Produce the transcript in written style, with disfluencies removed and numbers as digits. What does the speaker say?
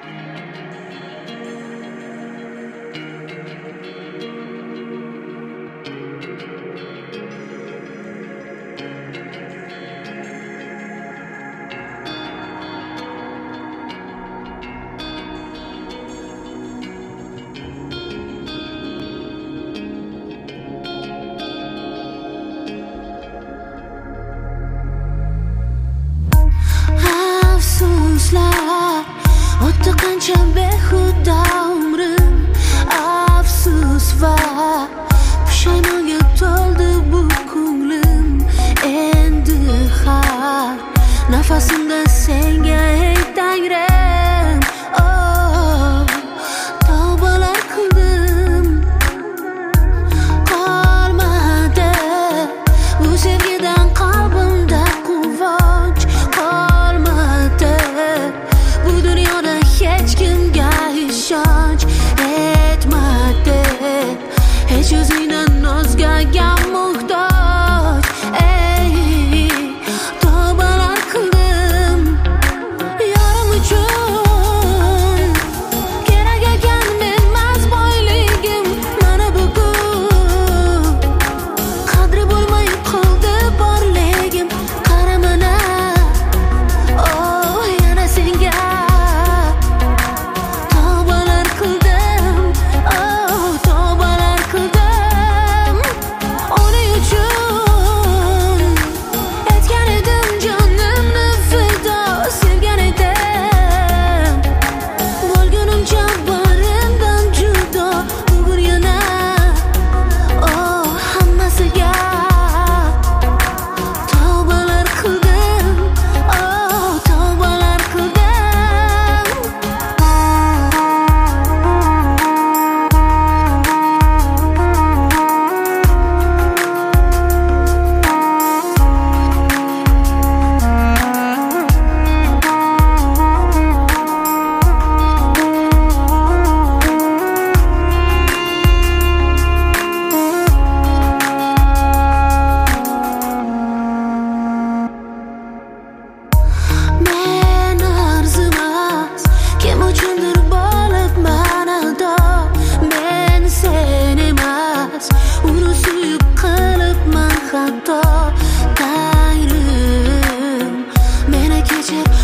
O'tdi qancha behuda umrim, afsus va pushaymonga to'ldi bu ko'nglim. Endi har nafasimda senga ey Tangrim, tavbalar qildim, qolmadi bu sevgidan qalbimda quvonch qolmadi. Bu dunyoda hech kimga ishonch etmadi, hech o'zingdan o'zgaga muhtoj. Ey, tavbalar qildim yorim uchun, kerak ekan menmas boyligim. Mana bugun qadri bo'lmay qoldi borligim. Qara mana, yana senga tavbalar qildim, tavbalar qildim. Uning uchun etgan edim jonimni fido, sevgan edim bo'lgunimcha barimdan judo. Bugun yana hammasiga tavbalar qildim, tavbalar qildim. Men arzimas, kim uchundir bo'libman aldor. Men sen emas, uni suyib qilibman xato. Tangrim, meni kechir,